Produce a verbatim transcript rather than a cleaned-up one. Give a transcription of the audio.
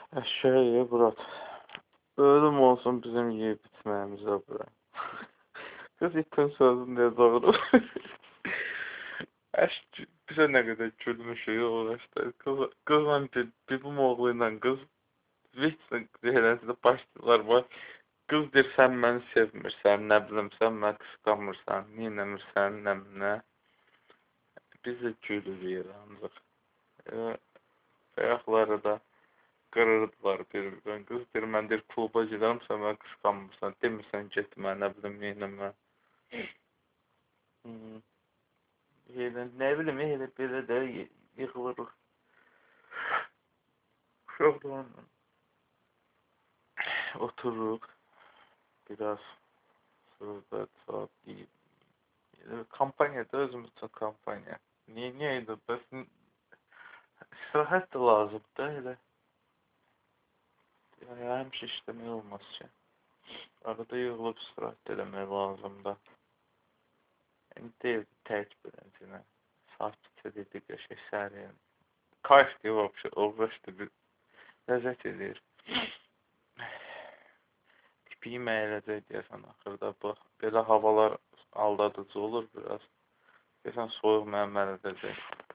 Şey Burak. Ölüm olsun bizim yiyip içməyimizə bura. Kız itin sözünde doğru. Əş bizə nə qədər gülmüşük uğraşdı. Kız, kızla bir, bir bu oğluyla kız Vitsin zehirlənsə başlayırlar var. Qız deyir, sən məni sevmirsən, nə bilim, sən məni qısqanmırsan, neynəmirsən, nə nə. Biz də gülürük ancaq. E, ayaqları da qırırdılar bir-birinə. Qız deyir, mən deyir, kluba gedirəm, sən məni qısqanmırsan, demirsən getmə, nə bilim, neynəmə. Hmm. Elə, nə bilim, elə belə də yıxılırıq. Uşaqlarla otururuq, biraz söhbət, saat deyib. Kampaniyada özümüz üçün kampaniya. Niyə, niyə idi? Bəs istirahət də lazımdır da elə. Yəni, həmişə işləmək olmaz ki. Arada yığılıb istirahət eləmək lazımdır. Yəni, deyil, tək biləcənə. Sakitcə dedik, qəşək səhər. Kayf deyil, vəbşə, uğraşdı bir ləzzət edir. Pipiyi məyələcək deyəsən, axırda bax. Belə havalar aldadıcı olur biraz. Deyəsən, soyuq mənə mələdəcək.